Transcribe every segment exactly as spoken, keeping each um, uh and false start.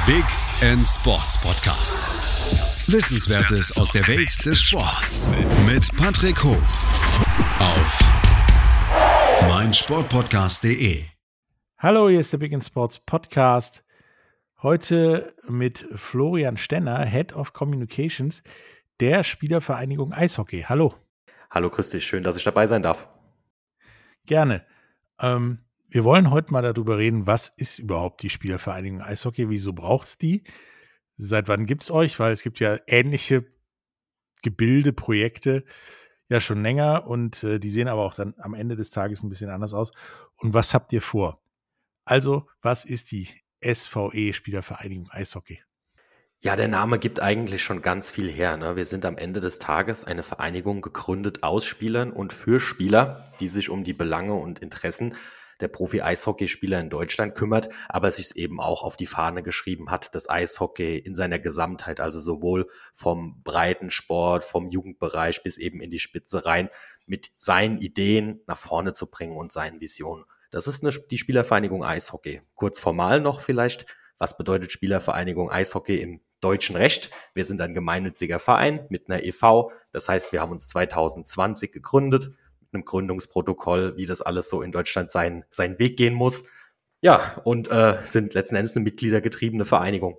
Big End Sports Podcast. Wissenswertes aus der Welt des Sports. Mit Patrick Hoch auf meinsportpodcast punkt de. Hallo, hier ist der Big End Sports Podcast. Heute mit Florian Stenner, Head of Communications der Spielervereinigung Eishockey. Hallo. Hallo, grüß dich. Schön, dass ich dabei sein darf. Gerne. Ähm, wir wollen heute mal darüber reden, was ist überhaupt die Spielervereinigung Eishockey? Wieso braucht es die? Seit wann gibt es euch? Weil es gibt ja ähnliche Gebilde, Projekte ja schon länger und äh, die sehen aber auch dann am Ende des Tages ein bisschen anders aus. Und was habt ihr vor? Also, was ist die S V E, Spielervereinigung Eishockey? Ja, der Name gibt eigentlich schon ganz viel her, ne? Wir sind am Ende des Tages eine Vereinigung gegründet aus Spielern und für Spieler, die sich um die Belange und Interessen der Profi-Eishockeyspieler in Deutschland kümmert, aber sich eben auch auf die Fahne geschrieben hat, das Eishockey in seiner Gesamtheit, also sowohl vom Breitensport, vom Jugendbereich bis eben in die Spitze rein, mit seinen Ideen nach vorne zu bringen und seinen Visionen. Das ist eine, die Spielervereinigung Eishockey. Kurz formal noch vielleicht, was bedeutet Spielervereinigung Eishockey im deutschen Recht? Wir sind ein gemeinnütziger Verein mit einer E V. Das heißt, wir haben uns zwanzig zwanzig gegründet mit einem Gründungsprotokoll, wie das alles so in Deutschland seinen, seinen Weg gehen muss. Ja, und äh, sind letzten Endes eine mitgliedergetriebene Vereinigung.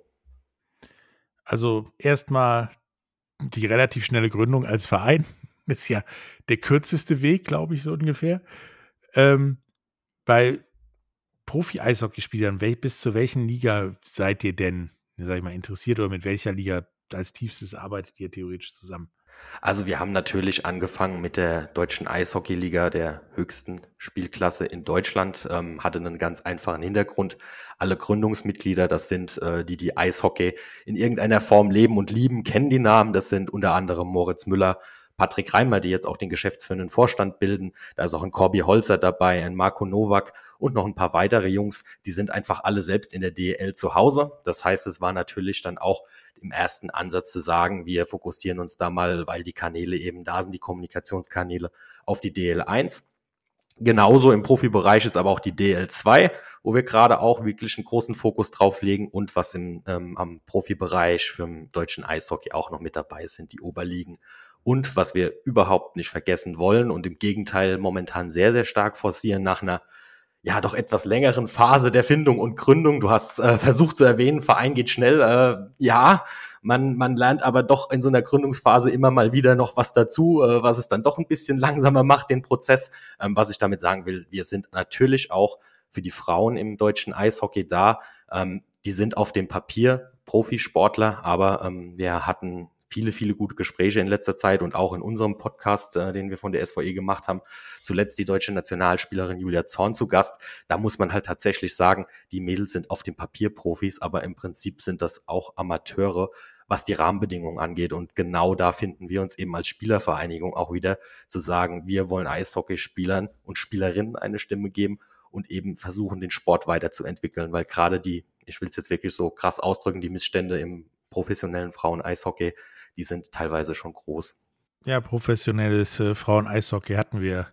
Also erstmal die relativ schnelle Gründung als Verein. Ist ja der kürzeste Weg, glaube ich, so ungefähr. Ähm, bei Profi-Eishockeyspielern, wel- bis zu welchen Liga seid ihr denn, sag ich mal, interessiert oder mit welcher Liga als tiefstes arbeitet ihr theoretisch zusammen? Also wir haben natürlich angefangen mit der Deutschen Eishockeyliga, der höchsten Spielklasse in Deutschland, ähm, hatte einen ganz einfachen Hintergrund. Alle Gründungsmitglieder, das sind äh, die, die Eishockey in irgendeiner Form leben und lieben, kennen die Namen. Das sind unter anderem Moritz Müller, Patrick Reimer, die jetzt auch den geschäftsführenden Vorstand bilden. Da ist auch ein Corby Holzer dabei, ein Marco Nowak und noch ein paar weitere Jungs. Die sind einfach alle selbst in der D E L zu Hause. Das heißt, es war natürlich dann auch im ersten Ansatz zu sagen, wir fokussieren uns da mal, weil die Kanäle eben da sind, die Kommunikationskanäle, auf die D E L eins. Genauso im Profibereich ist aber auch die D E L zwei, wo wir gerade auch wirklich einen großen Fokus drauf legen und was im, ähm, am Profibereich für den deutschen Eishockey auch noch mit dabei sind, die Oberligen. Und was wir überhaupt nicht vergessen wollen und im Gegenteil momentan sehr, sehr stark forcieren nach einer ja doch etwas längeren Phase der Findung und Gründung. Du hast äh, versucht zu erwähnen, Verein geht schnell. Äh, ja, man man lernt aber doch in so einer Gründungsphase immer mal wieder noch was dazu, äh, was es dann doch ein bisschen langsamer macht, den Prozess. Ähm, was ich damit sagen will, wir sind natürlich auch für die Frauen im deutschen Eishockey da. Ähm, die sind auf dem Papier Profisportler, aber ähm, wir hatten viele, viele gute Gespräche in letzter Zeit und auch in unserem Podcast, äh, den wir von der S V E gemacht haben, zuletzt die deutsche Nationalspielerin Julia Zorn zu Gast. Da muss man halt tatsächlich sagen, die Mädels sind auf dem Papier Profis, aber im Prinzip sind das auch Amateure, was die Rahmenbedingungen angeht. Und genau da finden wir uns eben als Spielervereinigung auch wieder zu sagen, wir wollen Eishockeyspielern und Spielerinnen eine Stimme geben und eben versuchen, den Sport weiterzuentwickeln, weil gerade die, ich will es jetzt wirklich so krass ausdrücken, die Missstände im professionellen Frauen-Eishockey, die sind teilweise schon groß. Ja, professionelles äh, Frauen-Eishockey hatten wir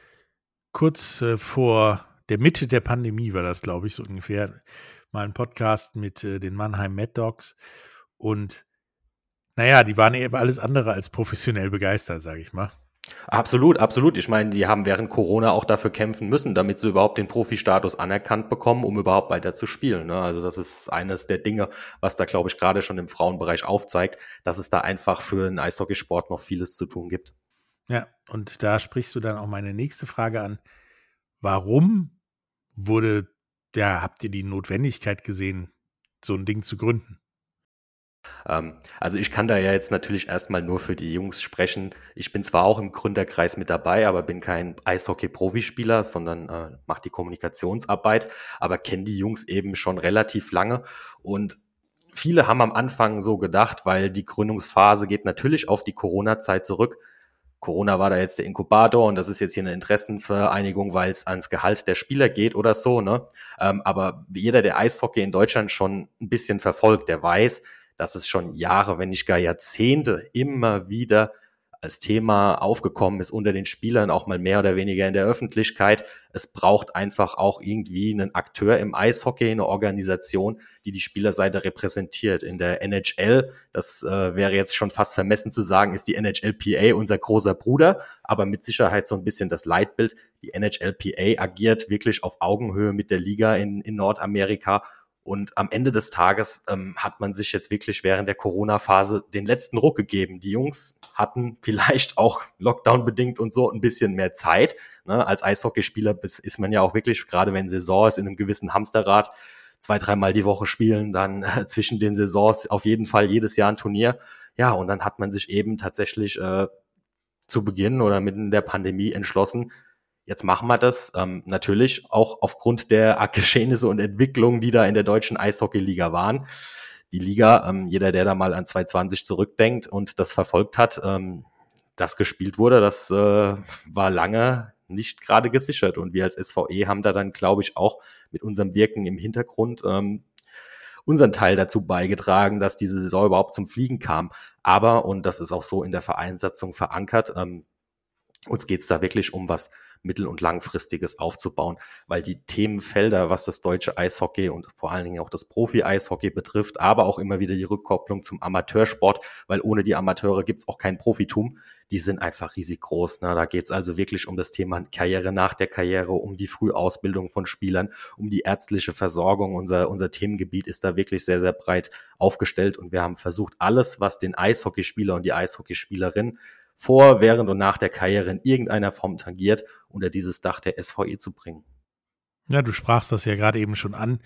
kurz äh, vor der Mitte der Pandemie, war das, glaube ich, so ungefähr, mal ein Podcast mit äh, den Mannheim Mad Dogs. Und naja, die waren eben alles andere als professionell begeistert, sage ich mal. Absolut, absolut. Ich meine, die haben während Corona auch dafür kämpfen müssen, damit sie überhaupt den Profi-Status anerkannt bekommen, um überhaupt weiter zu spielen. Ne? Also das ist eines der Dinge, was da, glaube ich, gerade schon im Frauenbereich aufzeigt, dass es da einfach für den Eishockeysport noch vieles zu tun gibt. Ja, und da sprichst du dann auch meine nächste Frage an. Warum wurde, ja, habt ihr die Notwendigkeit gesehen, so ein Ding zu gründen? Ähm, also ich kann da ja jetzt natürlich erstmal nur für die Jungs sprechen. Ich bin zwar auch im Gründerkreis mit dabei, aber bin kein Eishockey-Profispieler, sondern äh, mache die Kommunikationsarbeit, aber kenne die Jungs eben schon relativ lange und viele haben am Anfang so gedacht, weil die Gründungsphase geht natürlich auf die Corona-Zeit zurück. Corona war da jetzt der Inkubator und das ist jetzt hier eine Interessenvereinigung, weil es ans Gehalt der Spieler geht oder so, ne? Ähm, aber jeder, der Eishockey in Deutschland schon ein bisschen verfolgt, der weiß, dass es schon Jahre, wenn nicht gar Jahrzehnte immer wieder als Thema aufgekommen ist unter den Spielern, auch mal mehr oder weniger in der Öffentlichkeit. Es braucht einfach auch irgendwie einen Akteur im Eishockey, eine Organisation, die die Spielerseite repräsentiert. In der N H L, das äh, wäre jetzt schon fast vermessen zu sagen, ist die N H L P A unser großer Bruder, aber mit Sicherheit so ein bisschen das Leitbild. Die N H L P A agiert wirklich auf Augenhöhe mit der Liga in, in Nordamerika. Und am Ende des Tages ähm, hat man sich jetzt wirklich während der Corona-Phase den letzten Ruck gegeben. Die Jungs hatten vielleicht auch Lockdown-bedingt und so ein bisschen mehr Zeit. Ne? Als Eishockeyspieler ist man ja auch wirklich, gerade wenn Saison ist, in einem gewissen Hamsterrad, zwei, dreimal die Woche spielen, dann äh, zwischen den Saisons auf jeden Fall jedes Jahr ein Turnier. Ja, und dann hat man sich eben tatsächlich äh, zu Beginn oder mitten in der Pandemie entschlossen, jetzt machen wir das. Ähm, natürlich auch aufgrund der Geschehnisse und Entwicklungen, die da in der deutschen Eishockey-Liga waren. Die Liga, ähm, jeder, der da mal an zwanzig zwanzig zurückdenkt und das verfolgt hat, ähm, das gespielt wurde, das äh, war lange nicht gerade gesichert. Und wir als S V E haben da dann, glaube ich, auch mit unserem Wirken im Hintergrund ähm, unseren Teil dazu beigetragen, dass diese Saison überhaupt zum Fliegen kam. Aber, und das ist auch so in der Vereinssatzung verankert, ähm, uns geht's da wirklich um was mittel- und langfristiges aufzubauen, weil die Themenfelder, was das deutsche Eishockey und vor allen Dingen auch das Profi-Eishockey betrifft, aber auch immer wieder die Rückkopplung zum Amateursport, weil ohne die Amateure gibt's auch kein Profitum, die sind einfach riesig groß. Ne? Da geht's also wirklich um das Thema Karriere nach der Karriere, um die Frühausbildung von Spielern, um die ärztliche Versorgung. Unser, unser Themengebiet ist da wirklich sehr, sehr breit aufgestellt und wir haben versucht, alles, was den Eishockeyspieler und die Eishockeyspielerin vor, während und nach der Karriere in irgendeiner Form tangiert, unter dieses Dach der S V E zu bringen. Ja, du sprachst das ja gerade eben schon an.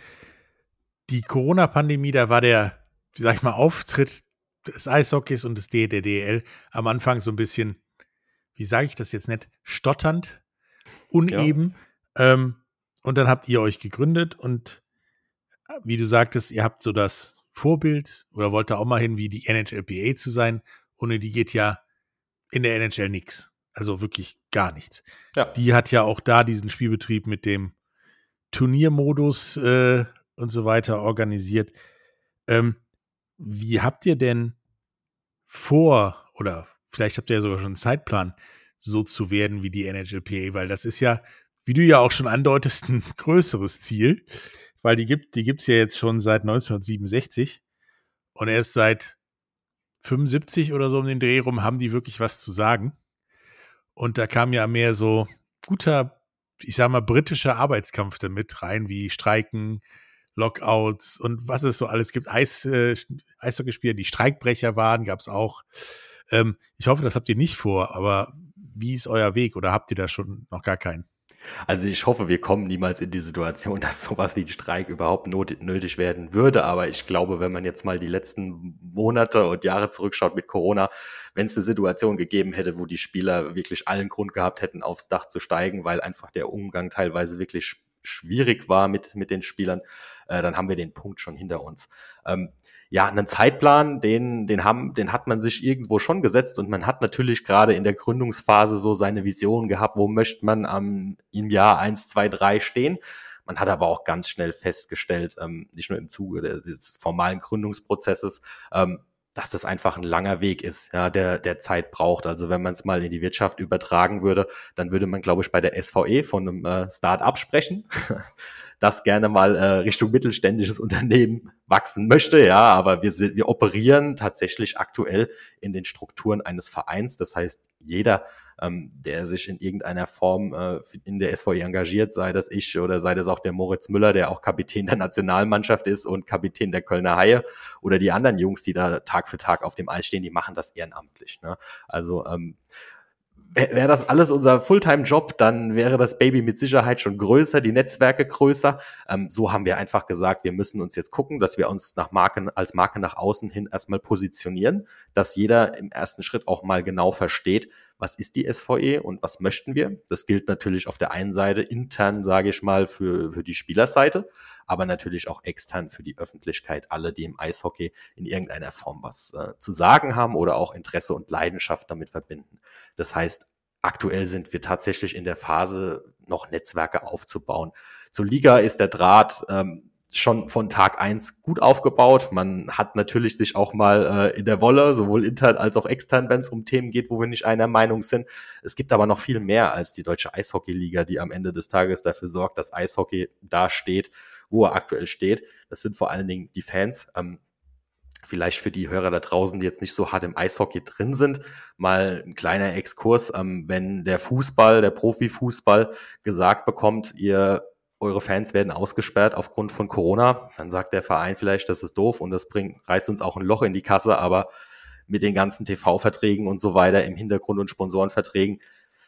Die Corona-Pandemie, da war der, wie sag ich mal, Auftritt des Eishockeys und des D D L am Anfang so ein bisschen, wie sage ich das jetzt nicht, stotternd, uneben. Ja. Ähm, und dann habt ihr euch gegründet und wie du sagtest, ihr habt so das Vorbild oder wollt da auch mal hin, wie die N H L P A zu sein. Ohne die geht ja in der N H L nix. Also wirklich gar nichts. Ja. Die hat ja auch da diesen Spielbetrieb mit dem Turniermodus äh, und so weiter organisiert. Ähm, wie habt ihr denn vor, oder vielleicht habt ihr ja sogar schon einen Zeitplan, so zu werden wie die N H L P A? Weil das ist ja, wie du ja auch schon andeutest, ein größeres Ziel. Weil die gibt die gibt's ja jetzt schon seit neunzehnhundertsiebenundsechzig und erst seit fünfundsiebzig oder so um den Dreh rum haben die wirklich was zu sagen. Und da kam ja mehr so guter, ich sag mal, britischer Arbeitskampf damit rein, wie Streiken, Lockouts und was es so alles gibt. Eis, äh, Eishockeyspieler, die Streikbrecher waren, gab es auch. Ähm, ich hoffe, das habt ihr nicht vor, aber wie ist euer Weg oder habt ihr da schon noch gar keinen? Also ich hoffe, wir kommen niemals in die Situation, dass sowas wie Streik überhaupt not- nötig werden würde. Aber ich glaube, wenn man jetzt mal die letzten Monate und Jahre zurückschaut mit Corona, wenn es eine Situation gegeben hätte, wo die Spieler wirklich allen Grund gehabt hätten, aufs Dach zu steigen, weil einfach der Umgang teilweise wirklich sch- schwierig war mit, mit den Spielern, äh, dann haben wir den Punkt schon hinter uns. Ähm, Ja, einen Zeitplan, den, den haben, den hat man sich irgendwo schon gesetzt und man hat natürlich gerade in der Gründungsphase so seine Vision gehabt, wo möchte man am, im Jahr eins, zwei, drei stehen. Man hat aber auch ganz schnell festgestellt, ähm, nicht nur im Zuge des formalen Gründungsprozesses, ähm, dass das einfach ein langer Weg ist, ja, der, der Zeit braucht. Also wenn man es mal in die Wirtschaft übertragen würde, dann würde man, glaube ich, bei der S V E von einem äh, Start-up sprechen. Das gerne mal äh, Richtung mittelständisches Unternehmen wachsen möchte, ja, aber wir sind, wir operieren tatsächlich aktuell in den Strukturen eines Vereins. Das heißt, jeder, ähm, der sich in irgendeiner Form äh, in der S V E engagiert, sei das ich oder sei das auch der Moritz Müller, der auch Kapitän der Nationalmannschaft ist und Kapitän der Kölner Haie oder die anderen Jungs, die da Tag für Tag auf dem Eis stehen, die machen das ehrenamtlich, ne? Also ähm, wäre das alles unser Fulltime-Job, dann wäre das Baby mit Sicherheit schon größer, die Netzwerke größer. Ähm, so haben wir einfach gesagt, wir müssen uns jetzt gucken, dass wir uns nach Marken, als Marke nach außen hin erstmal positionieren, dass jeder im ersten Schritt auch mal genau versteht, was ist die S V E und was möchten wir. Das gilt natürlich auf der einen Seite intern, sage ich mal, für, für die Spielerseite, aber natürlich auch extern für die Öffentlichkeit, alle, die im Eishockey in irgendeiner Form was äh, zu sagen haben oder auch Interesse und Leidenschaft damit verbinden. Das heißt, aktuell sind wir tatsächlich in der Phase, noch Netzwerke aufzubauen. Zur Liga ist der Draht ähm, schon von Tag eins gut aufgebaut. Man hat natürlich sich auch mal äh, in der Wolle, sowohl intern als auch extern, wenn es um Themen geht, wo wir nicht einer Meinung sind. Es gibt aber noch viel mehr als die Deutsche Eishockey-Liga, die am Ende des Tages dafür sorgt, dass Eishockey da steht, wo er aktuell steht. Das sind vor allen Dingen die Fans. Ähm, vielleicht für die Hörer da draußen, die jetzt nicht so hart im Eishockey drin sind, mal ein kleiner Exkurs. Ähm, wenn der Fußball, der Profifußball gesagt bekommt, ihr eure Fans werden ausgesperrt aufgrund von Corona, dann sagt der Verein vielleicht, das ist doof und das bringt, reißt uns auch ein Loch in die Kasse, aber mit den ganzen T V-Verträgen und so weiter im Hintergrund und Sponsorenverträgen,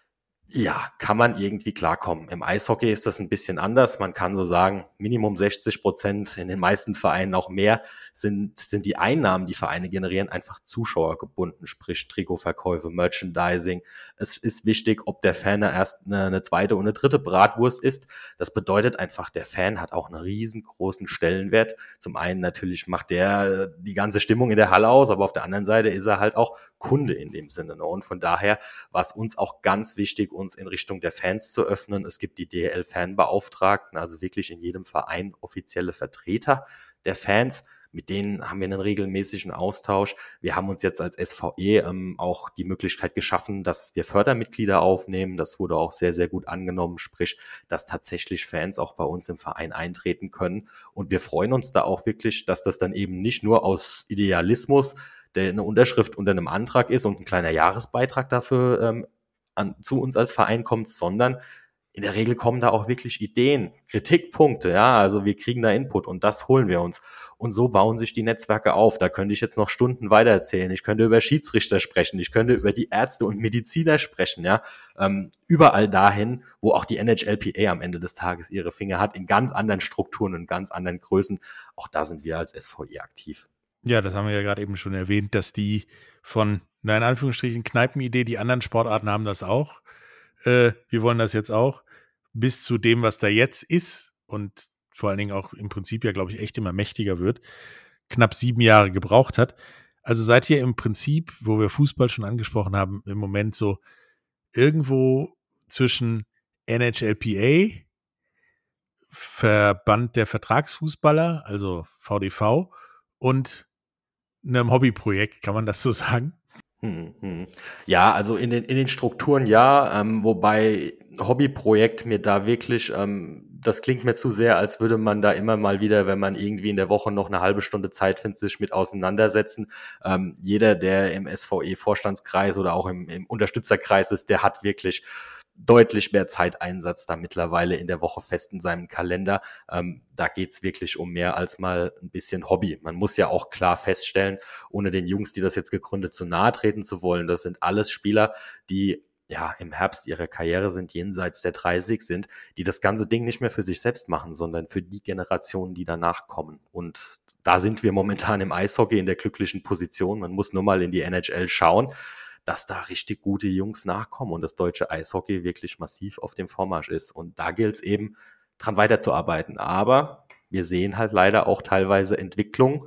ja, kann man irgendwie klarkommen. Im Eishockey ist das ein bisschen anders. Man kann so sagen, Minimum sechzig Prozent, in den meisten Vereinen auch mehr, sind, sind die Einnahmen, die Vereine generieren, einfach zuschauergebunden, sprich Trikotverkäufe, Merchandising. Es ist wichtig, ob der Fan erst eine, eine zweite und eine dritte Bratwurst isst. Das bedeutet einfach, der Fan hat auch einen riesengroßen Stellenwert. Zum einen natürlich macht der die ganze Stimmung in der Halle aus, aber auf der anderen Seite ist er halt auch Kunde in dem Sinne. Und von daher war es uns auch ganz wichtig, uns in Richtung der Fans zu öffnen. Es gibt die D L Fanbeauftragten, also wirklich in jedem Verein offizielle Vertreter der Fans. Mit denen haben wir einen regelmäßigen Austausch. Wir haben uns jetzt als S V E ähm, auch die Möglichkeit geschaffen, dass wir Fördermitglieder aufnehmen. Das wurde auch sehr, sehr gut angenommen, sprich, dass tatsächlich Fans auch bei uns im Verein eintreten können. Und wir freuen uns da auch wirklich, dass das dann eben nicht nur aus Idealismus, der eine Unterschrift unter einem Antrag ist und ein kleiner Jahresbeitrag dafür ähm, an, zu uns als Verein kommt, sondern in der Regel kommen da auch wirklich Ideen, Kritikpunkte, ja, also wir kriegen da Input und das holen wir uns. Und so bauen sich die Netzwerke auf. Da könnte ich jetzt noch Stunden weiter erzählen. Ich könnte über Schiedsrichter sprechen, ich könnte über die Ärzte und Mediziner sprechen, ja, ähm, überall dahin, wo auch die N H L P A am Ende des Tages ihre Finger hat, in ganz anderen Strukturen und ganz anderen Größen. Auch da sind wir als S V E aktiv. Ja, das haben wir ja gerade eben schon erwähnt, dass die von, na in Anführungsstrichen, Kneipenidee, die anderen Sportarten haben das auch. Äh, wir wollen das jetzt auch, bis zu dem, was da jetzt ist und vor allen Dingen auch im Prinzip ja, glaube ich, echt immer mächtiger wird, knapp sieben Jahre gebraucht hat. Also seid ihr im Prinzip, wo wir Fußball schon angesprochen haben, im Moment so irgendwo zwischen N H L P A, Verband der Vertragsfußballer, also V D V, und einem Hobbyprojekt, kann man das so sagen? Hm, hm. Ja, also in den, in den Strukturen ja, ähm, wobei Hobbyprojekt mir da wirklich, ähm, das klingt mir zu sehr, als würde man da immer mal wieder, wenn man irgendwie in der Woche noch eine halbe Stunde Zeit findet, sich mit auseinandersetzen. Ähm, jeder, der im S V E-Vorstandskreis oder auch im, im Unterstützerkreis ist, der hat wirklich deutlich mehr Zeiteinsatz da mittlerweile in der Woche fest in seinem Kalender. Ähm, da geht's wirklich um mehr als mal ein bisschen Hobby. Man muss ja auch klar feststellen, ohne den Jungs, die das jetzt gegründet, zu nahe treten zu wollen, das sind alles Spieler, die ja im Herbst ihrer Karriere sind, jenseits der dreißig sind, die das ganze Ding nicht mehr für sich selbst machen, sondern für die Generationen, die danach kommen. Und da sind wir momentan im Eishockey in der glücklichen Position. Man muss nur mal in die N H L schauen, dass da richtig gute Jungs nachkommen und das deutsche Eishockey wirklich massiv auf dem Vormarsch ist. Und da gilt es eben, dran weiterzuarbeiten. Aber wir sehen halt leider auch teilweise Entwicklungen,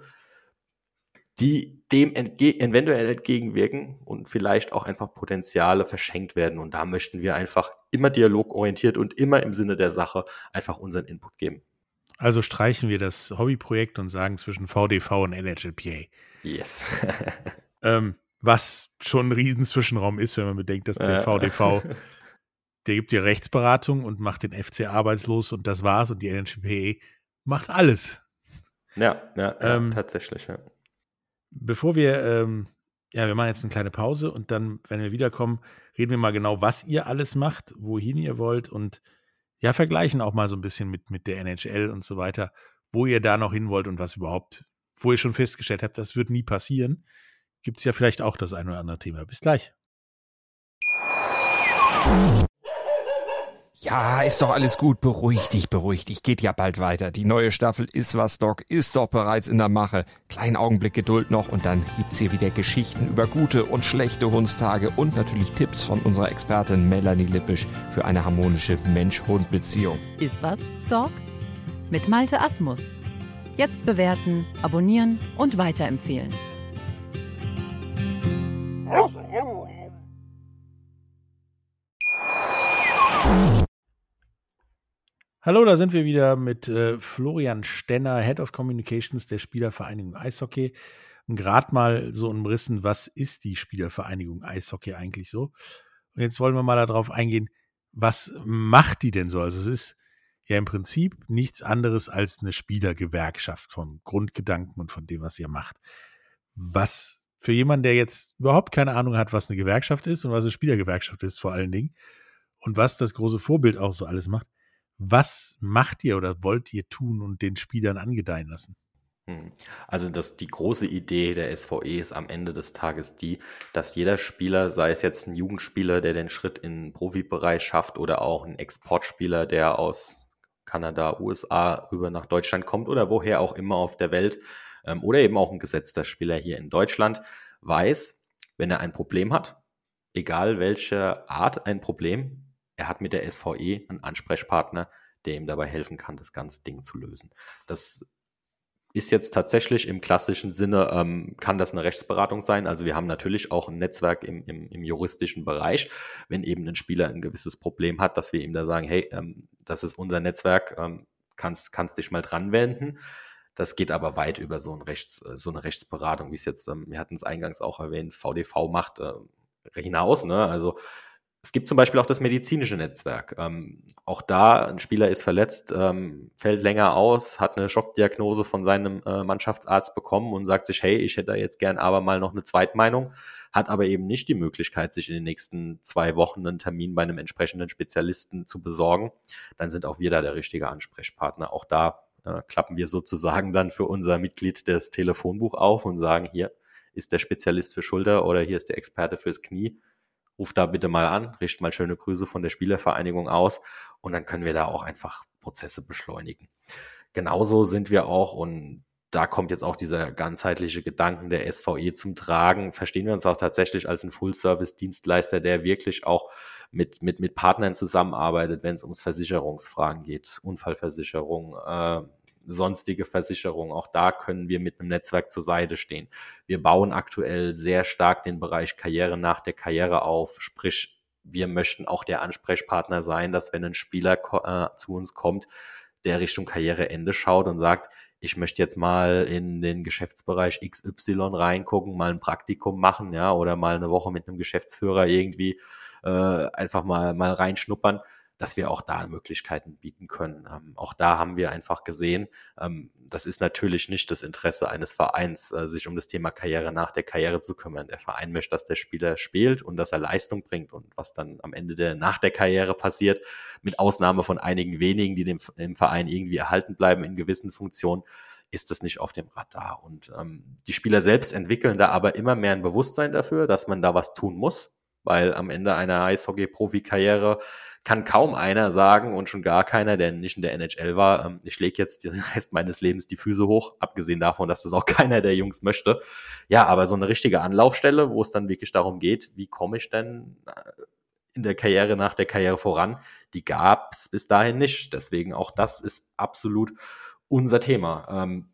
die dem entge- eventuell entgegenwirken und vielleicht auch einfach Potenziale verschenkt werden. Und da möchten wir einfach immer dialogorientiert und immer im Sinne der Sache einfach unseren Input geben. Also streichen wir das Hobbyprojekt und sagen zwischen V D V und N H L P A. Yes. ähm, was schon ein riesen Zwischenraum ist, wenn man bedenkt, dass der V D V, der gibt dir Rechtsberatung und macht den F C arbeitslos und das war's, und die N H L P A macht alles. Ja, ja, ja Ähm, tatsächlich, ja. Bevor wir, ähm, ja, wir machen jetzt eine kleine Pause und dann, wenn wir wiederkommen, reden wir mal genau, was ihr alles macht, wohin ihr wollt und ja, vergleichen auch mal so ein bisschen mit, mit der N H L und so weiter, wo ihr da noch hin wollt und was überhaupt, wo ihr schon festgestellt habt, das wird nie passieren. Gibt es ja vielleicht auch das ein oder andere Thema. Bis gleich. Ja, ist doch alles gut. Beruhig dich, beruhig dich. Geht ja bald weiter. Die neue Staffel Ist was, Doc ist doch bereits in der Mache. Kleinen Augenblick Geduld noch und dann gibt's hier wieder Geschichten über gute und schlechte Hundstage und natürlich Tipps von unserer Expertin Melanie Lippisch für eine harmonische Mensch-Hund-Beziehung. Ist was, Doc? Mit Malte Asmus. Jetzt bewerten, abonnieren und weiterempfehlen. Hallo, da sind wir wieder mit äh, Florian Stenner, Head of Communications der Spielervereinigung Eishockey. Und gerade mal so umrissen, was ist die Spielervereinigung Eishockey eigentlich so? Und jetzt wollen wir mal darauf eingehen, was macht die denn so? Also es ist ja im Prinzip nichts anderes als eine Spielergewerkschaft vom Grundgedanken und von dem, was ihr macht. Was für jemanden, der jetzt überhaupt keine Ahnung hat, was eine Gewerkschaft ist und was eine Spielergewerkschaft ist vor allen Dingen und was das große Vorbild auch so alles macht, was macht ihr oder wollt ihr tun und den Spielern angedeihen lassen? Also das, die große Idee der S V E ist am Ende des Tages die, dass jeder Spieler, sei es jetzt ein Jugendspieler, der den Schritt in den Profibereich schafft oder auch ein Exportspieler, der aus Kanada, U S A rüber nach Deutschland kommt oder woher auch immer auf der Welt ähm, oder eben auch ein gesetzter Spieler hier in Deutschland, weiß, wenn er ein Problem hat, egal welche Art ein Problem, er hat mit der S V E einen Ansprechpartner, der ihm dabei helfen kann, das ganze Ding zu lösen. Das ist jetzt tatsächlich im klassischen Sinne, ähm, kann das eine Rechtsberatung sein. Also wir haben natürlich auch ein Netzwerk im, im, im juristischen Bereich, wenn eben ein Spieler ein gewisses Problem hat, dass wir ihm da sagen, hey, ähm, das ist unser Netzwerk, ähm, kannst, kannst dich mal dran wenden. Das geht aber weit über so, ein Rechts, so eine Rechtsberatung, wie es jetzt, ähm, wir hatten es eingangs auch erwähnt, V D V macht, äh, hinaus. Ne? Also es gibt zum Beispiel auch das medizinische Netzwerk. Ähm, auch da, ein Spieler ist verletzt, ähm, fällt länger aus, hat eine Schockdiagnose von seinem äh, Mannschaftsarzt bekommen und sagt sich, hey, ich hätte da jetzt gern aber mal noch eine Zweitmeinung, hat aber eben nicht die Möglichkeit, sich in den nächsten zwei Wochen einen Termin bei einem entsprechenden Spezialisten zu besorgen. Dann sind auch wir da der richtige Ansprechpartner. Auch da äh, klappen wir sozusagen dann für unser Mitglied das Telefonbuch auf und sagen, hier ist der Spezialist für Schulter oder hier ist der Experte fürs Knie. Ruf da bitte mal an, richte mal schöne Grüße von der Spielervereinigung aus und dann können wir da auch einfach Prozesse beschleunigen. Genauso sind wir auch, und da kommt jetzt auch dieser ganzheitliche Gedanken der S V E zum Tragen, verstehen wir uns auch tatsächlich als ein Full-Service-Dienstleister, der wirklich auch mit, mit, mit Partnern zusammenarbeitet, wenn es ums Versicherungsfragen geht, Unfallversicherung, äh, sonstige Versicherungen. Auch da können wir mit einem Netzwerk zur Seite stehen. Wir bauen aktuell sehr stark den Bereich Karriere nach der Karriere auf, sprich, wir möchten auch der Ansprechpartner sein, dass wenn ein Spieler äh, zu uns kommt, der Richtung Karriereende schaut und sagt, ich möchte jetzt mal in den Geschäftsbereich X Y reingucken, mal ein Praktikum machen, ja, oder mal eine Woche mit einem Geschäftsführer irgendwie äh, einfach mal, mal reinschnuppern, dass wir auch da Möglichkeiten bieten können. Ähm, auch da haben wir einfach gesehen, ähm, das ist natürlich nicht das Interesse eines Vereins, äh, sich um das Thema Karriere nach der Karriere zu kümmern. Der Verein möchte, dass der Spieler spielt und dass er Leistung bringt, und was dann am Ende der nach der Karriere passiert, mit Ausnahme von einigen wenigen, die dem, dem Verein irgendwie erhalten bleiben in gewissen Funktionen, ist das nicht auf dem Radar. Und ähm, die Spieler selbst entwickeln da aber immer mehr ein Bewusstsein dafür, dass man da was tun muss, weil am Ende einer Eishockey-Profi-Karriere kann kaum einer sagen und schon gar keiner, der nicht in der N H L war, ähm, ich lege jetzt den Rest meines Lebens die Füße hoch, abgesehen davon, dass das auch keiner der Jungs möchte. Ja, aber so eine richtige Anlaufstelle, wo es dann wirklich darum geht, wie komme ich denn in der Karriere nach der Karriere voran, die gab es bis dahin nicht. Deswegen auch das ist absolut unser Thema. Ähm,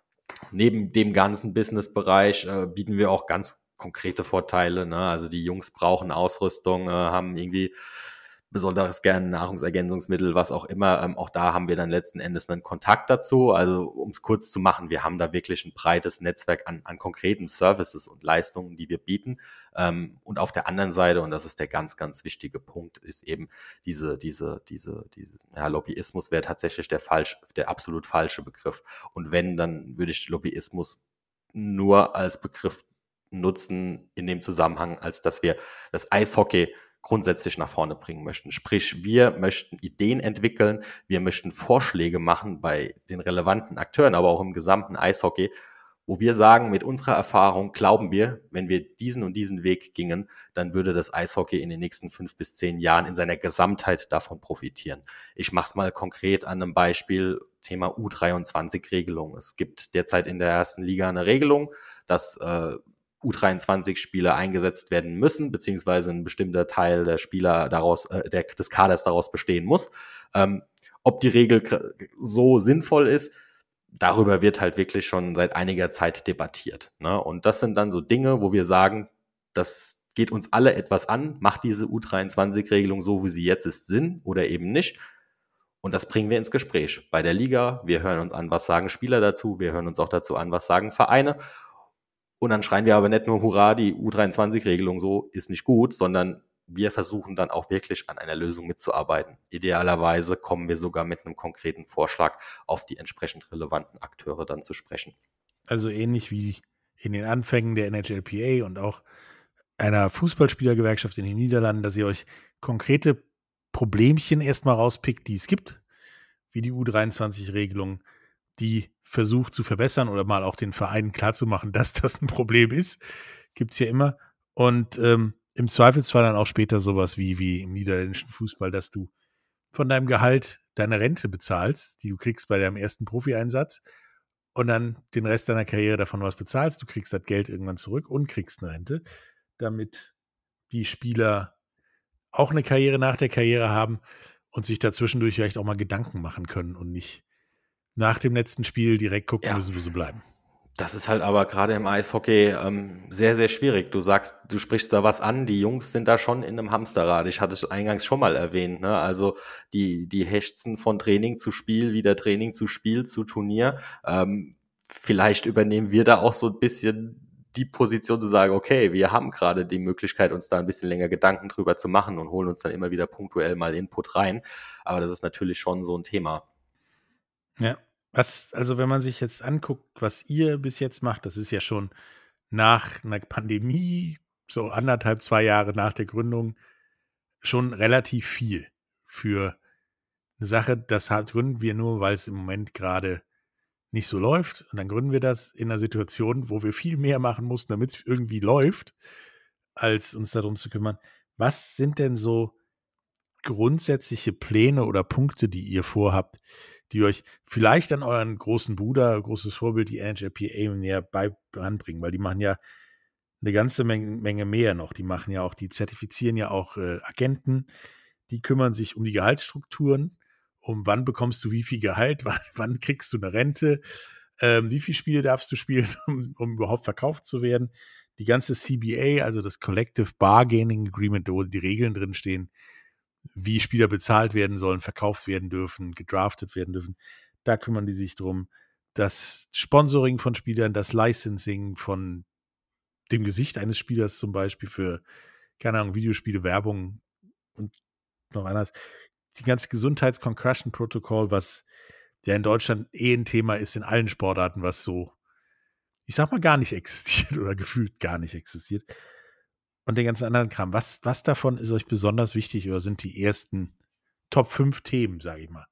neben dem ganzen Business-Bereich äh, bieten wir auch ganz konkrete Vorteile. Ne? Also die Jungs brauchen Ausrüstung, äh, haben irgendwie besonderes gerne Nahrungsergänzungsmittel, was auch immer. Ähm, auch da haben wir dann letzten Endes einen Kontakt dazu. Also um es kurz zu machen, wir haben da wirklich ein breites Netzwerk an, an konkreten Services und Leistungen, die wir bieten. Ähm, und auf der anderen Seite, und das ist der ganz, ganz wichtige Punkt, ist eben diese, diese, diese, diese, ja, Lobbyismus wäre tatsächlich der falsch, der absolut falsche Begriff. Und wenn, dann würde ich Lobbyismus nur als Begriff nutzen in dem Zusammenhang, als dass wir das Eishockey grundsätzlich nach vorne bringen möchten. Sprich, wir möchten Ideen entwickeln, wir möchten Vorschläge machen bei den relevanten Akteuren, aber auch im gesamten Eishockey, wo wir sagen, mit unserer Erfahrung glauben wir, wenn wir diesen und diesen Weg gingen, dann würde das Eishockey in den nächsten fünf bis zehn Jahren in seiner Gesamtheit davon profitieren. Ich mache es mal konkret an einem Beispiel, Thema U dreiundzwanzig-Regelung. Es gibt derzeit in der ersten Liga eine Regelung, dass äh, U dreiundzwanzig-Spieler eingesetzt werden müssen, beziehungsweise ein bestimmter Teil der Spieler daraus, äh, der, des Kaders daraus bestehen muss. Ähm, ob die Regel so sinnvoll ist, darüber wird halt wirklich schon seit einiger Zeit debattiert. Ne? Und das sind dann so Dinge, wo wir sagen, das geht uns alle etwas an, macht diese U dreiundzwanzig-Regelung so, wie sie jetzt ist, Sinn oder eben nicht. Und das bringen wir ins Gespräch bei der Liga. Wir hören uns an, was sagen Spieler dazu. Wir hören uns auch dazu an, was sagen Vereine. Und dann schreien wir aber nicht nur, hurra, die U dreiundzwanzig-Regelung so ist nicht gut, sondern wir versuchen dann auch wirklich an einer Lösung mitzuarbeiten. Idealerweise kommen wir sogar mit einem konkreten Vorschlag auf die entsprechend relevanten Akteure dann zu sprechen. Also ähnlich wie in den Anfängen der N H L P A und auch einer Fußballspielergewerkschaft in den Niederlanden, dass ihr euch konkrete Problemchen erstmal rauspickt, die es gibt, wie die U dreiundzwanzig-Regelung, die versucht zu verbessern oder mal auch den Vereinen klarzumachen, dass das ein Problem ist. Gibt es ja immer. Und ähm, im Zweifelsfall dann auch später sowas wie, wie im niederländischen Fußball, dass du von deinem Gehalt deine Rente bezahlst, die du kriegst bei deinem ersten Profi-Einsatz und dann den Rest deiner Karriere davon was bezahlst. Du kriegst das Geld irgendwann zurück und kriegst eine Rente, damit die Spieler auch eine Karriere nach der Karriere haben und sich dazwischendurch vielleicht auch mal Gedanken machen können und nicht nach dem letzten Spiel direkt gucken Ja. müssen, wo sie bleiben. Das ist halt aber gerade im Eishockey ähm, sehr, sehr schwierig. Du sagst, du sprichst da was an, die Jungs sind da schon in einem Hamsterrad. Ich hatte es eingangs schon mal erwähnt, ne? Also die, die hechzen von Training zu Spiel, wieder Training zu Spiel, zu Turnier. Ähm, vielleicht übernehmen wir da auch so ein bisschen die Position zu sagen, okay, wir haben gerade die Möglichkeit, uns da ein bisschen länger Gedanken drüber zu machen und holen uns dann immer wieder punktuell mal Input rein. Aber das ist natürlich schon so ein Thema. Ja. Was, also wenn man sich jetzt anguckt, was ihr bis jetzt macht, das ist ja schon nach einer Pandemie, so anderthalb, zwei Jahre nach der Gründung, schon relativ viel für eine Sache. Das halt gründen wir nur, weil es im Moment gerade nicht so läuft. Und dann gründen wir das in einer Situation, wo wir viel mehr machen mussten, damit es irgendwie läuft, als uns darum zu kümmern. Was sind denn so grundsätzliche Pläne oder Punkte, die ihr vorhabt, die euch vielleicht an euren großen Bruder, großes Vorbild, die N H L P A, näher bei ranbringen? Weil die machen ja eine ganze Menge, Menge mehr noch. Die machen ja auch, die zertifizieren ja auch äh, Agenten, die kümmern sich um die Gehaltsstrukturen, um wann bekommst du wie viel Gehalt, wann, wann kriegst du eine Rente, ähm, wie viele Spiele darfst du spielen, um, um überhaupt verkauft zu werden. Die ganze C B A, also das Collective Bargaining Agreement, wo die Regeln drin stehen, wie Spieler bezahlt werden sollen, verkauft werden dürfen, gedraftet werden dürfen. Da kümmern die sich drum. Das Sponsoring von Spielern, das Licensing von dem Gesicht eines Spielers zum Beispiel für, keine Ahnung, Videospiele, Werbung und noch anderes. Die ganze Gesundheits-Concussion-Protokoll, was ja in Deutschland eh ein Thema ist in allen Sportarten, was so, ich sag mal, gar nicht existiert oder gefühlt gar nicht existiert. Und den ganzen anderen Kram. Was, was davon ist euch besonders wichtig oder sind die ersten Top fünf Themen, sage ich mal?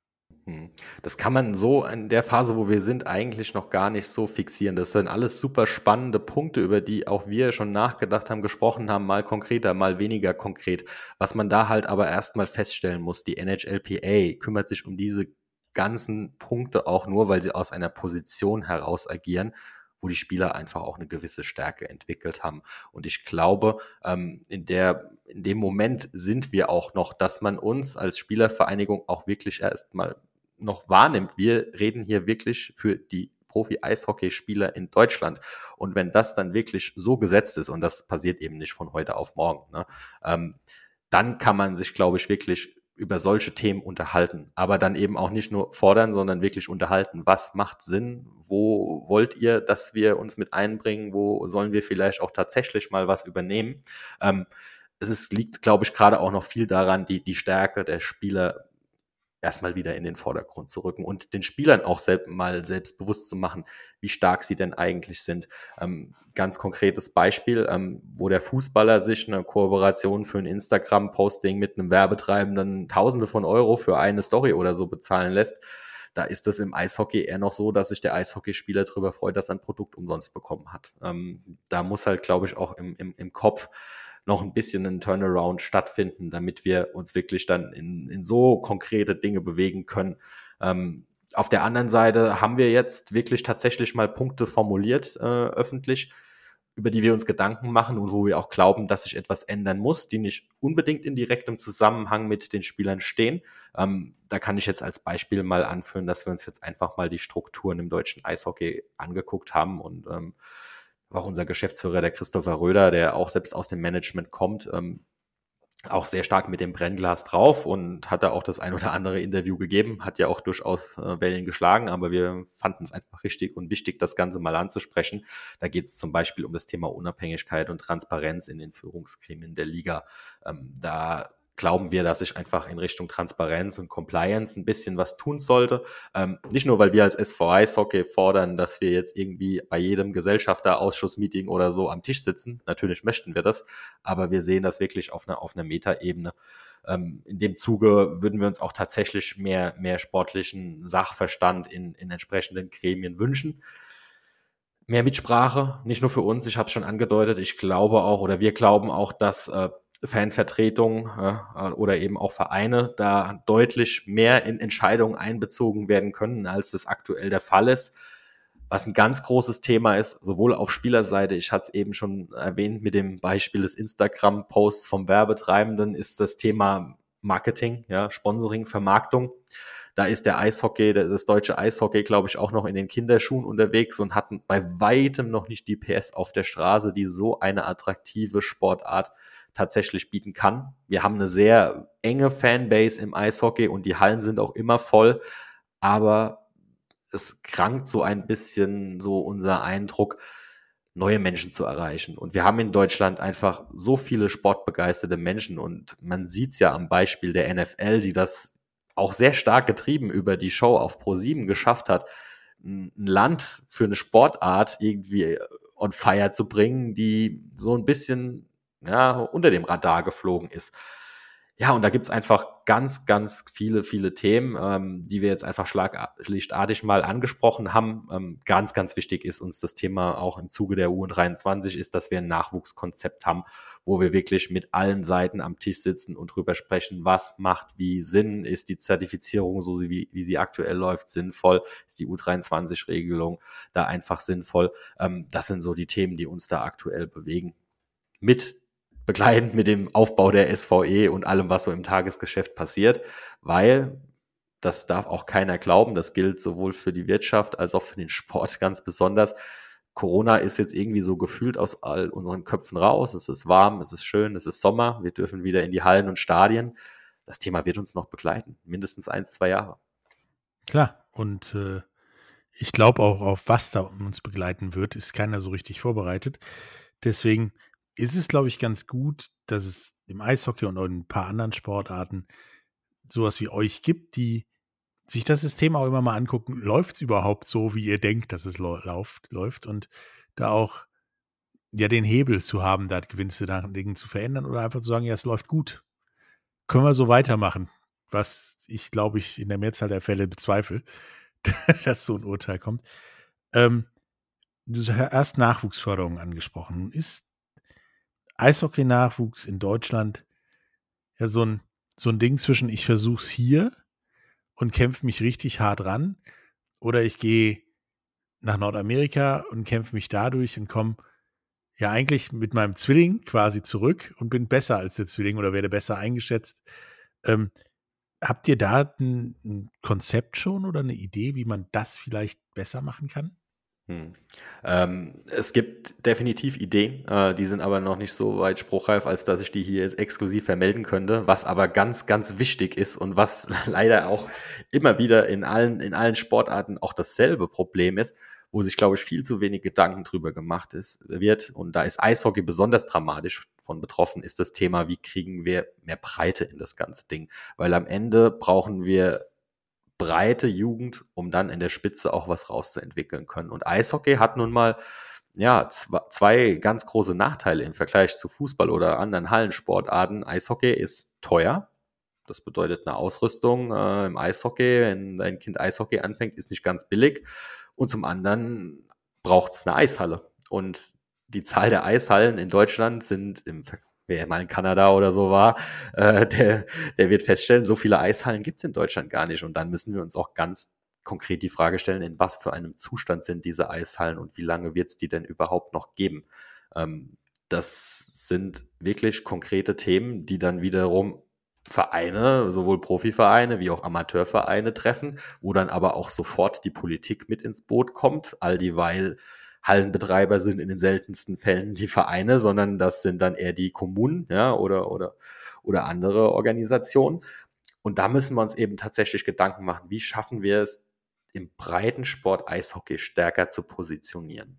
Das kann man so in der Phase, wo wir sind, eigentlich noch gar nicht so fixieren. Das sind alles super spannende Punkte, über die auch wir schon nachgedacht haben, gesprochen haben, mal konkreter, mal weniger konkret. Was man da halt aber erstmal feststellen muss, die N H L P A kümmert sich um diese ganzen Punkte auch nur, weil sie aus einer Position heraus agieren, wo die Spieler einfach auch eine gewisse Stärke entwickelt haben. Und ich glaube, ähm, in der, in dem Moment sind wir auch noch, dass man uns als Spielervereinigung auch wirklich erstmal noch wahrnimmt. Wir reden hier wirklich für die Profi-Eishockeyspieler in Deutschland. Und wenn das dann wirklich so gesetzt ist, und das passiert eben nicht von heute auf morgen, ne, ähm, dann kann man sich, glaube ich, wirklich über solche Themen unterhalten, aber dann eben auch nicht nur fordern, sondern wirklich unterhalten. Was macht Sinn? Wo wollt ihr, dass wir uns mit einbringen? Wo sollen wir vielleicht auch tatsächlich mal was übernehmen? Ähm, es ist, liegt, glaube ich, gerade auch noch viel daran, die, die Stärke der Spieler erstmal wieder in den Vordergrund zu rücken und den Spielern auch selbst mal selbstbewusst zu machen, wie stark sie denn eigentlich sind. Ähm, ganz konkretes Beispiel, ähm, wo der Fußballer sich eine Kooperation für ein Instagram-Posting mit einem Werbetreibenden Tausende von Euro für eine Story oder so bezahlen lässt. Da ist es im Eishockey eher noch so, dass sich der Eishockeyspieler darüber freut, dass er ein Produkt umsonst bekommen hat. Ähm, da muss halt, glaube ich, auch im, im, im Kopf noch ein bisschen ein Turnaround stattfinden, damit wir uns wirklich dann in, in so konkrete Dinge bewegen können. Ähm, auf der anderen Seite haben wir jetzt wirklich tatsächlich mal Punkte formuliert, äh, öffentlich, über die wir uns Gedanken machen und wo wir auch glauben, dass sich etwas ändern muss, die nicht unbedingt in direktem Zusammenhang mit den Spielern stehen. Ähm, da kann ich jetzt als Beispiel mal anführen, dass wir uns jetzt einfach mal die Strukturen im deutschen Eishockey angeguckt haben und ähm, auch unser Geschäftsführer, der Christopher Röder, der auch selbst aus dem Management kommt, ähm, auch sehr stark mit dem Brennglas drauf und hat da auch das ein oder andere Interview gegeben, hat ja auch durchaus äh, Wellen geschlagen, aber wir fanden es einfach richtig und wichtig, das Ganze mal anzusprechen. Da geht es zum Beispiel um das Thema Unabhängigkeit und Transparenz in den Führungsgremien der Liga. Ähm, da glauben wir, dass sich einfach in Richtung Transparenz und Compliance ein bisschen was tun sollte. Ähm, nicht nur, weil wir als S V Eishockey fordern, dass wir jetzt irgendwie bei jedem Gesellschafterausschussmeeting oder so am Tisch sitzen. Natürlich möchten wir das, aber wir sehen das wirklich auf einer, auf einer Metaebene. Ähm, in dem Zuge würden wir uns auch tatsächlich mehr, mehr sportlichen Sachverstand in, in entsprechenden Gremien wünschen. Mehr Mitsprache, nicht nur für uns, ich habe es schon angedeutet, ich glaube auch oder wir glauben auch, dass äh, Fanvertretungen äh, oder eben auch Vereine da deutlich mehr in Entscheidungen einbezogen werden können, als das aktuell der Fall ist. Was ein ganz großes Thema ist, sowohl auf Spielerseite, ich hatte es eben schon erwähnt mit dem Beispiel des Instagram-Posts vom Werbetreibenden, ist das Thema Marketing, ja, Sponsoring, Vermarktung. Da ist der Eishockey, das deutsche Eishockey, glaube ich, auch noch in den Kinderschuhen unterwegs und hatten bei weitem noch nicht die P S auf der Straße, die so eine attraktive Sportart tatsächlich bieten kann. Wir haben eine sehr enge Fanbase im Eishockey und die Hallen sind auch immer voll, aber es krankt so ein bisschen so unser Eindruck, neue Menschen zu erreichen. Und wir haben in Deutschland einfach so viele sportbegeisterte Menschen und man sieht es ja am Beispiel der N F L, die das auch sehr stark getrieben über die Show auf ProSieben geschafft hat, ein Land für eine Sportart irgendwie on fire zu bringen, die so ein bisschen ja, unter dem Radar geflogen ist. Ja, und da gibt's einfach ganz, ganz viele, viele Themen, ähm, die wir jetzt einfach schlaglichtartig mal angesprochen haben. Ähm, ganz, ganz wichtig ist uns das Thema auch im Zuge der U dreiundzwanzig, ist, dass wir ein Nachwuchskonzept haben, wo wir wirklich mit allen Seiten am Tisch sitzen und drüber sprechen, was macht wie Sinn, ist die Zertifizierung, so wie, wie sie aktuell läuft, sinnvoll, ist die U dreiundzwanzig-Regelung da einfach sinnvoll. Ähm, das sind so die Themen, die uns da aktuell bewegen. Mit begleitend mit dem Aufbau der S V E und allem, was so im Tagesgeschäft passiert, weil, das darf auch keiner glauben, das gilt sowohl für die Wirtschaft als auch für den Sport ganz besonders. Corona ist jetzt irgendwie so gefühlt aus all unseren Köpfen raus. Es ist warm, es ist schön, es ist Sommer. Wir dürfen wieder in die Hallen und Stadien. Das Thema wird uns noch begleiten, mindestens eins, zwei Jahre. Klar, und äh, ich glaube auch, auf was da uns begleiten wird, ist keiner so richtig vorbereitet. Deswegen ist es, glaube ich, ganz gut, dass es im Eishockey und auch in ein paar anderen Sportarten sowas wie euch gibt, die sich das System auch immer mal angucken, läuft es überhaupt so, wie ihr denkt, dass es läuft, läuft und da auch ja den Hebel zu haben, da gewisse Dinge zu verändern oder einfach zu sagen, ja, es läuft gut. Können wir so weitermachen, was ich, glaube ich, in der Mehrzahl der Fälle bezweifle, dass so ein Urteil kommt. Ähm, du hast erst Nachwuchsförderung angesprochen. Ist Eishockey-Nachwuchs in Deutschland ja so ein, so ein Ding zwischen ich versuch's hier und kämpfe mich richtig hart ran oder ich gehe nach Nordamerika und kämpfe mich dadurch und komme ja eigentlich mit meinem Zwilling quasi zurück und bin besser als der Zwilling oder werde besser eingeschätzt. Ähm, habt ihr da ein, ein Konzept schon oder eine Idee, wie man das vielleicht besser machen kann? Hm. Ähm, es gibt definitiv Ideen, äh, die sind aber noch nicht so weit spruchreif, als dass ich die hier jetzt exklusiv vermelden könnte, was aber ganz, ganz wichtig ist und was leider auch immer wieder in allen, in allen Sportarten auch dasselbe Problem ist, wo sich, glaube ich, viel zu wenig Gedanken drüber gemacht ist, wird. Und da ist Eishockey besonders dramatisch von betroffen, ist das Thema, wie kriegen wir mehr Breite in das ganze Ding? Weil am Ende brauchen wir breite Jugend, um dann in der Spitze auch was rauszuentwickeln können. Und Eishockey hat nun mal ja zwei ganz große Nachteile im Vergleich zu Fußball oder anderen Hallensportarten. Eishockey ist teuer. Das bedeutet, eine Ausrüstung äh, im Eishockey, wenn dein Kind Eishockey anfängt, ist nicht ganz billig. Und zum anderen braucht es eine Eishalle. Und die Zahl der Eishallen in Deutschland sind im Vergleich, wer mal in Kanada oder so war, äh, der, der wird feststellen, so viele Eishallen gibt es in Deutschland gar nicht. Und dann müssen wir uns auch ganz konkret die Frage stellen, in was für einem Zustand sind diese Eishallen und wie lange wird es die denn überhaupt noch geben? Ähm, das sind wirklich konkrete Themen, die dann wiederum Vereine, sowohl Profivereine wie auch Amateurvereine treffen, wo dann aber auch sofort die Politik mit ins Boot kommt, all dieweil Hallenbetreiber sind in den seltensten Fällen die Vereine, sondern das sind dann eher die Kommunen, ja, oder, oder, oder andere Organisationen. Und da müssen wir uns eben tatsächlich Gedanken machen, wie schaffen wir es, im Breitensport Eishockey stärker zu positionieren.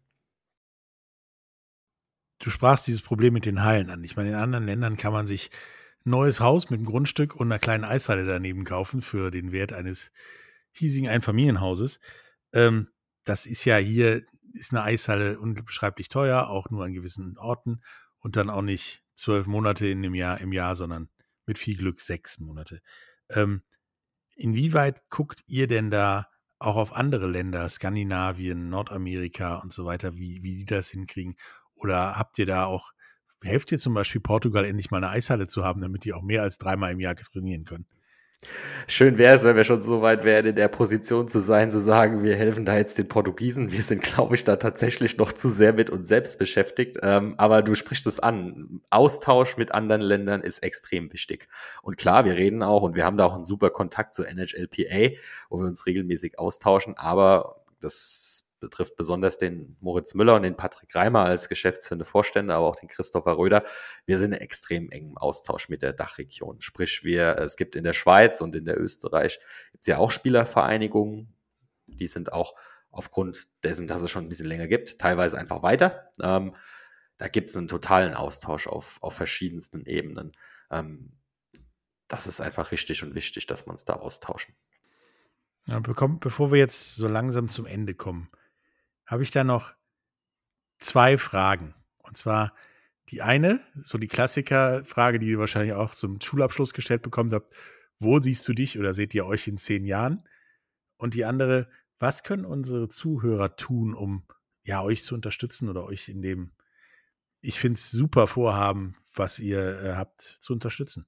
Du sprachst dieses Problem mit den Hallen an. Ich meine, in anderen Ländern kann man sich ein neues Haus mit einem Grundstück und einer kleinen Eishalle daneben kaufen für den Wert eines hiesigen Einfamilienhauses. Ähm, das ist ja hier, ist eine Eishalle unbeschreiblich teuer, auch nur an gewissen Orten und dann auch nicht zwölf Monate in dem Jahr, im Jahr, sondern mit viel Glück sechs Monate. Ähm, inwieweit guckt ihr denn da auch auf andere Länder, Skandinavien, Nordamerika und so weiter, wie, wie die das hinkriegen? Oder habt ihr da auch, helft ihr zum Beispiel Portugal endlich mal eine Eishalle zu haben, damit die auch mehr als dreimal im Jahr trainieren können? Schön wäre es, wenn wir schon so weit wären, in der Position zu sein, zu sagen, wir helfen da jetzt den Portugiesen. Wir sind, glaube ich, da tatsächlich noch zu sehr mit uns selbst beschäftigt. Ähm, aber du sprichst es an. Austausch mit anderen Ländern ist extrem wichtig. Und klar, wir reden auch und wir haben da auch einen super Kontakt zur N H L P A, wo wir uns regelmäßig austauschen. Aber das betrifft besonders den Moritz Müller und den Patrick Reimer als geschäftsführende Vorstände, aber auch den Christopher Röder. Wir sind in extrem engem Austausch mit der Dachregion. Sprich, wir, es gibt in der Schweiz und in der Österreich gibt es ja auch Spielervereinigungen. Die sind auch aufgrund dessen, dass es schon ein bisschen länger gibt, teilweise einfach weiter. Ähm, da gibt es einen totalen Austausch auf, auf verschiedensten Ebenen. Ähm, das ist einfach richtig und wichtig, dass wir uns da austauschen. Ja, bekomm, bevor wir jetzt so langsam zum Ende kommen, habe ich da noch zwei Fragen. Und zwar die eine, so die Klassikerfrage, die ihr wahrscheinlich auch zum Schulabschluss gestellt bekommen habt. Wo siehst du dich oder seht ihr euch in zehn Jahren? Und die andere, was können unsere Zuhörer tun, um ja euch zu unterstützen oder euch in dem, ich finde es super Vorhaben, was ihr äh, habt, zu unterstützen?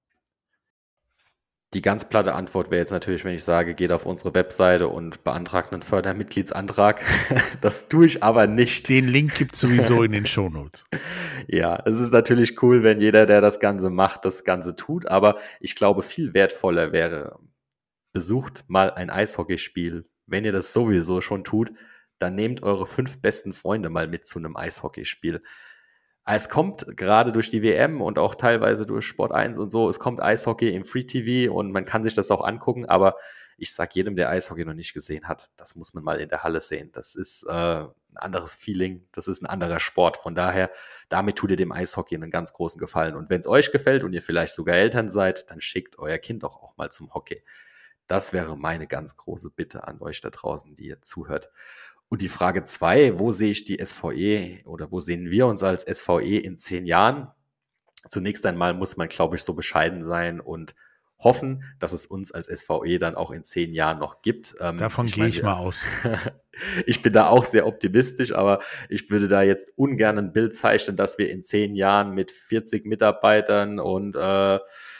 Die ganz platte Antwort wäre jetzt natürlich, wenn ich sage, geht auf unsere Webseite und beantragt einen Fördermitgliedsantrag. Das tue ich aber nicht. Den Link gibt es sowieso in den Shownotes. Ja, es ist natürlich cool, wenn jeder, der das Ganze macht, das Ganze tut. Aber ich glaube, viel wertvoller wäre, besucht mal ein Eishockeyspiel. Wenn ihr das sowieso schon tut, dann nehmt eure fünf besten Freunde mal mit zu einem Eishockeyspiel. Es kommt gerade durch die W M und auch teilweise durch Sport eins und so, es kommt Eishockey im Free T V und man kann sich das auch angucken, aber ich sag jedem, der Eishockey noch nicht gesehen hat, das muss man mal in der Halle sehen. Das ist äh, ein anderes Feeling, das ist ein anderer Sport. Von daher, damit tut ihr dem Eishockey einen ganz großen Gefallen. Und wenn es euch gefällt und ihr vielleicht sogar Eltern seid, dann schickt euer Kind doch auch mal zum Hockey. Das wäre meine ganz große Bitte an euch da draußen, die ihr zuhört. Und die Frage zwei, wo sehe ich die S V E oder wo sehen wir uns als S V E in zehn Jahren? Zunächst einmal muss man, glaube ich, so bescheiden sein und hoffen, dass es uns als S V E dann auch in zehn Jahren noch gibt. Davon ich gehe ich mal aus. Ich bin da auch sehr optimistisch, aber ich würde da jetzt ungern ein Bild zeichnen, dass wir in zehn Jahren mit vierzig Mitarbeitern und äh,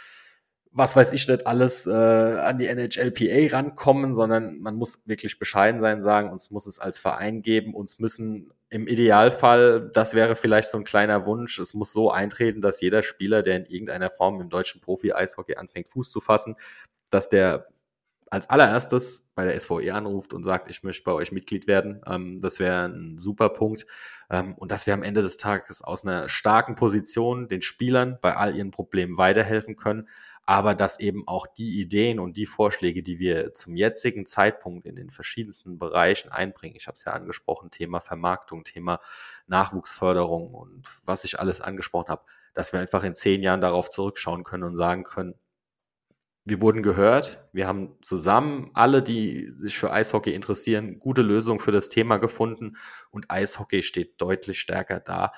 was weiß ich nicht alles äh, an die N H L P A rankommen, sondern man muss wirklich bescheiden sein, sagen, uns muss es als Verein geben, uns müssen im Idealfall, das wäre vielleicht so ein kleiner Wunsch, es muss so eintreten, dass jeder Spieler, der in irgendeiner Form im deutschen Profi-Eishockey anfängt, Fuß zu fassen, dass der als allererstes bei der S V E anruft und sagt, ich möchte bei euch Mitglied werden. Ähm, das wäre ein super Punkt. Ähm, und dass wir am Ende des Tages aus einer starken Position den Spielern bei all ihren Problemen weiterhelfen können, aber dass eben auch die Ideen und die Vorschläge, die wir zum jetzigen Zeitpunkt in den verschiedensten Bereichen einbringen, ich habe es ja angesprochen, Thema Vermarktung, Thema Nachwuchsförderung und was ich alles angesprochen habe, dass wir einfach in zehn Jahren darauf zurückschauen können und sagen können, wir wurden gehört, wir haben zusammen alle, die sich für Eishockey interessieren, gute Lösungen für das Thema gefunden und Eishockey steht deutlich stärker da,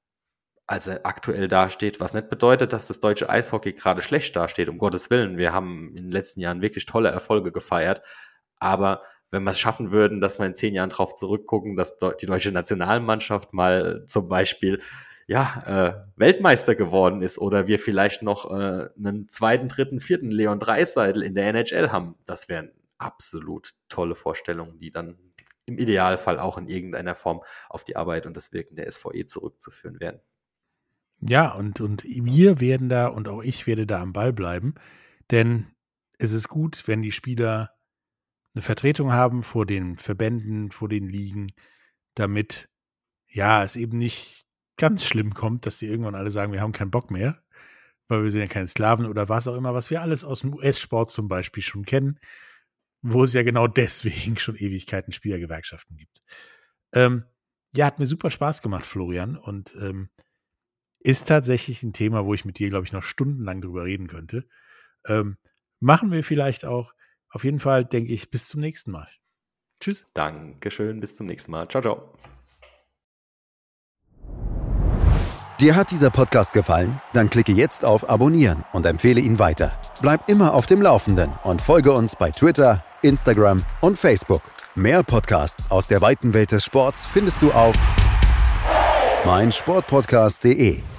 als er aktuell dasteht, was nicht bedeutet, dass das deutsche Eishockey gerade schlecht dasteht, um Gottes Willen. Wir haben in den letzten Jahren wirklich tolle Erfolge gefeiert, aber wenn wir es schaffen würden, dass wir in zehn Jahren drauf zurückgucken, dass die deutsche Nationalmannschaft mal zum Beispiel ja, äh, Weltmeister geworden ist oder wir vielleicht noch äh, einen zweiten, dritten, vierten Leon Draisaitl in der N H L haben, das wären absolut tolle Vorstellungen, die dann im Idealfall auch in irgendeiner Form auf die Arbeit und das Wirken der S V E zurückzuführen wären. Ja, und, und wir werden da und auch ich werde da am Ball bleiben, denn es ist gut, wenn die Spieler eine Vertretung haben vor den Verbänden, vor den Ligen, damit ja es eben nicht ganz schlimm kommt, dass die irgendwann alle sagen, wir haben keinen Bock mehr, weil wir sind ja keine Sklaven oder was auch immer, was wir alles aus dem U S-Sport zum Beispiel schon kennen, wo es ja genau deswegen schon Ewigkeiten Spielergewerkschaften gibt. Ähm, ja, hat mir super Spaß gemacht, Florian, und ähm, ist tatsächlich ein Thema, wo ich mit dir, glaube ich, noch stundenlang drüber reden könnte. Ähm, machen wir vielleicht auch. Auf jeden Fall denke ich, bis zum nächsten Mal. Tschüss. Dankeschön, bis zum nächsten Mal. Ciao, ciao. Dir hat dieser Podcast gefallen? Dann klicke jetzt auf Abonnieren und empfehle ihn weiter. Bleib immer auf dem Laufenden und folge uns bei Twitter, Instagram und Facebook. Mehr Podcasts aus der weiten Welt des Sports findest du auf meinsportpodcast punkt de.